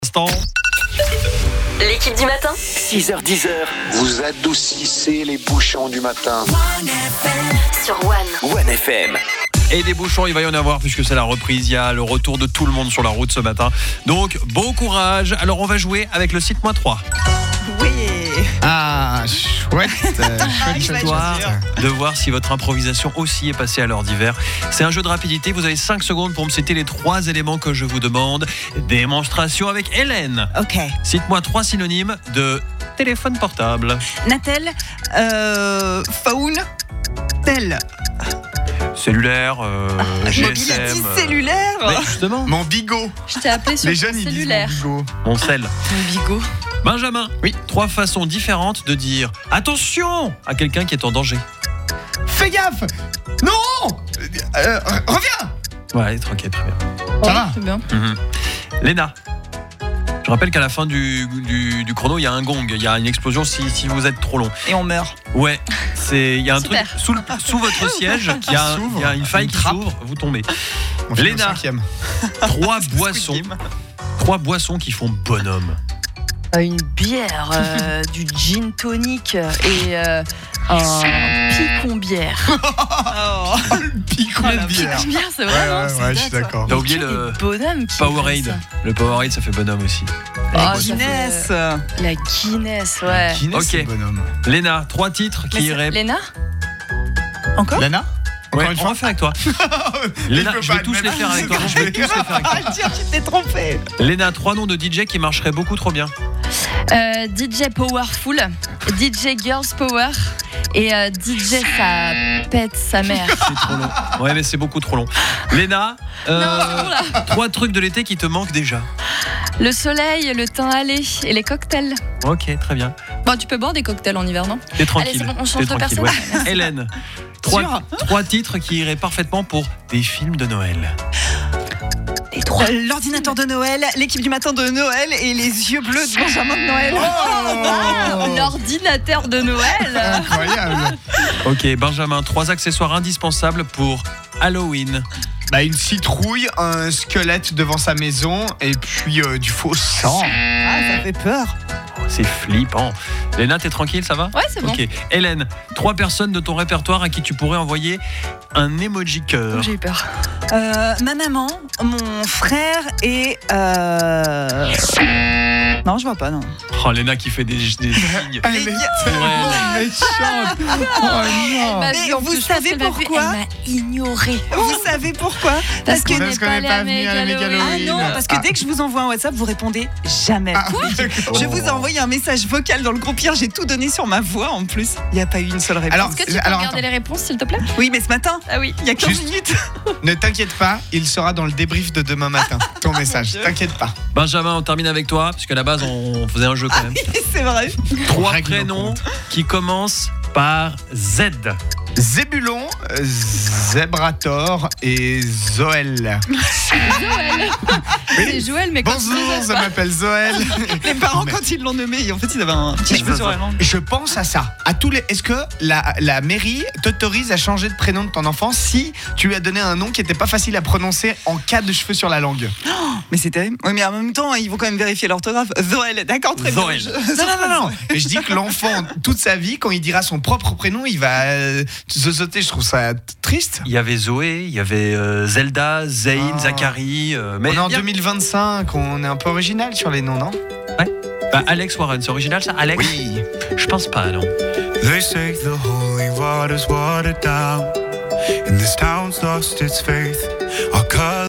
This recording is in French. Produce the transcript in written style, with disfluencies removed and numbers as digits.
L'équipe du matin, 6h-10h, vous adoucissez les bouchons du matin. sur One. One FM. Et des bouchons, il va y en avoir puisque c'est la reprise. Il y a le retour de tout le monde sur la route ce matin. Donc, bon courage. Alors, on va jouer avec le site -3. Oui. Ah, chouette. Histoire de voir si votre improvisation aussi est passée à l'heure d'hiver. C'est un jeu de rapidité. Vous avez 5 secondes pour me citer les 3 éléments que je vous demande. Démonstration avec Hélène. Ok. Cite-moi 3 synonymes de téléphone portable. Natel, phone, tel. Cellulaire, GSM. Mobility cellulaire. Mais justement, Mon bigot. Je t'ai appelé sur Les ton jeunes, ils disent cellulaire. mon bigot. mon sel. Mon bigot. Benjamin, Oui. 3 façons différentes de dire attention à quelqu'un qui est en danger. Fais gaffe. Non. Reviens. Ouais, tranquille, très bien. Ça va. C'est bien. Léna, je rappelle qu'à la fin du chrono, il y a un gong, il y a une explosion si vous êtes trop long. Et on meurt. Ouais, il y a un Super. truc sous votre siège, il y a une faille Une qui trappe. s'ouvre, vous tombez. On finit au Léna. 5e. 3 boissons qui font bonhomme. Une bière, du gin tonic et un picon bière. Picon de bière. Picon bière, c'est Ouais, vrai, non, ouais, je suis d'accord. T'as oublié Il y a le des bonhommes qui Powerade. font ça. Le Powerade, ça fait bonhomme aussi. Ah, ça Guinness. fait- La Guinness, ouais. Guinness, Ok. c'est bonhomme. Léna, 3 titres qui iraient. Léna Encore. Lana. Ouais, Encore une on va faire avec toi. Léna, je vais tous les faire avec toi. Je vais tous les faire avec toi. Ah tiens, tu t'es trompé. Léna, 3 noms de DJ qui marcheraient beaucoup trop bien. DJ Powerful, DJ Girls Power et DJ ça pète sa mère. C'est trop long. Ouais, mais c'est beaucoup trop long. Léna, Non, c'est bon là. 3 trucs de l'été qui te manquent déjà. Le soleil, le temps allé et les cocktails. Ok, très bien. Bon, tu peux boire des cocktails en hiver, non? T'es tranquille. Allez, c'est bon, on T'es change de tranquille, personne. ouais. Hélène, 3 titres qui iraient parfaitement pour des films de Noël. Les trois. L'ordinateur de Noël, l'équipe du matin de Noël et les yeux bleus de Benjamin de Noël. L'ordinateur de Noël. Incroyable. Ok, Benjamin, 3 accessoires indispensables pour Halloween. Bah, une citrouille, un squelette devant sa maison et puis du faux sang. Ah, ça fait peur. Oh, c'est flippant. Léna, t'es tranquille, ça va? Ouais, c'est bon. Ok. Hélène, 3 personnes de ton répertoire à qui tu pourrais envoyer un emoji cœur. J'ai eu peur. Ma maman, mon frère et non, je vois pas, non. Oh, Léna qui fait des signes. Elle Les est gars. tellement méchante. Oh non. Elle m'a Mais vu, en vous plus, je savez pense qu'elle m'a vu, pourquoi Elle m'a ignorée. Vous savez pourquoi? Parce que Parce qu'on n'est pas venu à la méga Ah Halloween. non, parce que dès que je vous envoie un WhatsApp, vous répondez jamais. D'accord. Je vous ai envoyé un message vocal dans le groupe hier, j'ai tout donné sur ma voix en plus. Il n'y a pas eu une seule réponse. Alors, Est-ce que tu peux Alors, regarder attends. les réponses, s'il te plaît? oui, mais ce matin, Ah oui. il y a 15 Juste- minutes. Ne t'inquiète pas, il sera dans le débrief de demain matin. Ton message, t'inquiète pas. Benjamin, on termine avec toi, puisqu'à la base, on faisait un jeu quand même. C'est vrai. 3 Règle nos prénoms comptes. qui commencent par Z. Zébulon, Zébrator et Zoël. Joël. C'est Joël, mais quand tu Bonjour, sais ça pas. m'appelle Zoël. Les parents, quand ils l'ont nommé, en fait, ils avaient un petit cheveu sur la langue. Je pense à ça. À tous les. Est-ce que la mairie t'autorise à changer de prénom de ton enfant si tu lui as donné un nom qui n'était pas facile à prononcer en cas de cheveux sur la langue? Mais c'est terrible. Oui, mais en même temps, ils vont quand même vérifier l'orthographe. Zoël, d'accord, très bien. Zoël. Non. Mais je dis que l'enfant, toute sa vie, quand il dira son propre prénom, il va se sauter. Je trouve ça triste. Il y avait Zoé, il y avait Zelda, Zayn, Ah. Zachary. Mais On est en bien. 2025, on est un peu original sur les noms, non? Bah, Alex Warren, c'est original ça? Alex? Oui. Je pense pas, non. They say the holy water's watered down, and this town's lost its faith. Our